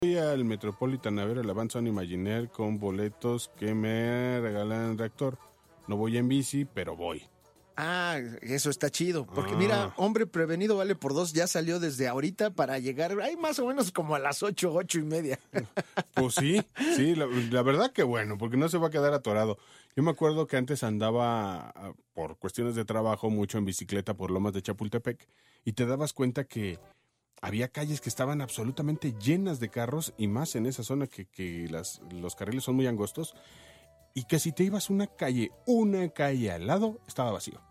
Voy al Metropolitan a ver el Avant Son Imaginaire con boletos que me regalan Reactor. No voy en bici, pero voy. Ah, eso está chido, porque mira, Hombre Prevenido vale por dos, ya salió desde ahorita para llegar, hay más o menos como a las 8:30. Pues sí, la verdad que bueno, porque no se va a quedar atorado. Yo me acuerdo que antes andaba, por cuestiones de trabajo, mucho en bicicleta por Lomas de Chapultepec, y te dabas cuenta que había calles que estaban absolutamente llenas de carros, y más en esa zona que los carriles son muy angostos, y que si te ibas una calle al lado, estaba vacío.